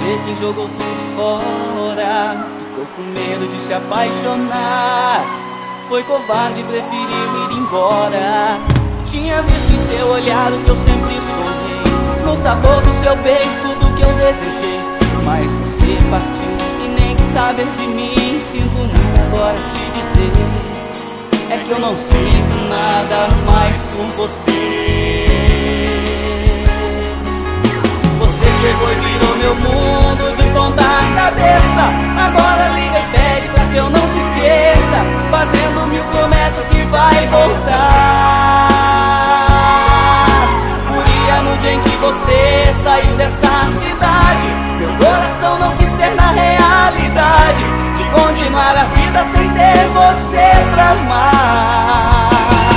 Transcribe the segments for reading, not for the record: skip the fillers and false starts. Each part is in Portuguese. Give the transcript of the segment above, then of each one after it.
você quem jogou tudo fora. Ficou com medo de se apaixonar. Foi covarde, preferiu ir embora. Tinha visto em seu olhar o que eu sempre sonhei, no sabor do seu beijo tudo que eu desejei. Mas você partiu e nem quis saber de mim. Sinto muito agora te dizer, é que eu não sinto nada mais por você. Você chegou e virou meu mundo de ponta cabeça. Agora liga e pede pra que eu não te esqueça, fazendo mil promessas que vai voltar. Guria, no dia em que você saiu dessa cidade, meu coração não quis ter na realidade de continuar a vida sem ter você pra amar.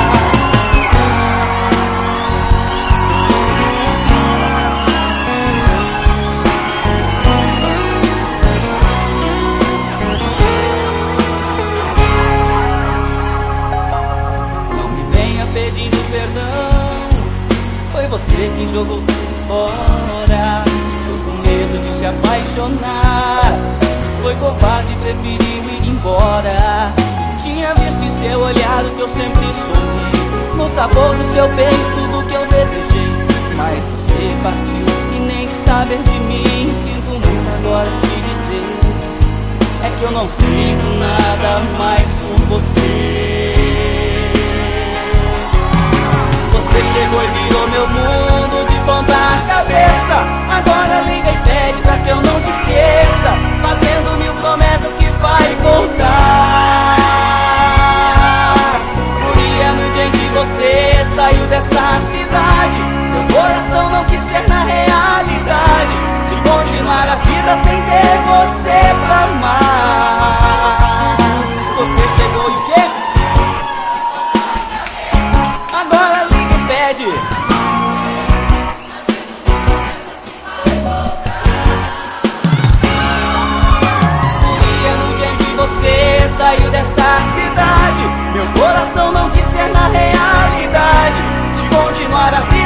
Foi você quem jogou tudo fora. Tô com medo de se apaixonar. Foi covarde, preferiu ir embora. Tinha visto em seu olhar o que eu sempre sonhei, no sabor do seu beijo tudo que eu desejei. Mas você partiu e nem quis saber de mim. Sinto muito agora te dizer, é que eu não sinto nada mais por você. Você chegou e virou meu mundo de ponta cabeça. Agora liga e pede pra que eu não te esqueça, fazendo mil promessas que vai voltar. Guria, no dia em que você saiu dessa cidade, meu coração não quis ter na realidade de continuar a vida sem ter você pra amar. Você chegou e o quê? Agora liga e pede. Guria, no dia em que você saiu dessa cidade, meu coração não quis ser na realidade de continuar a vida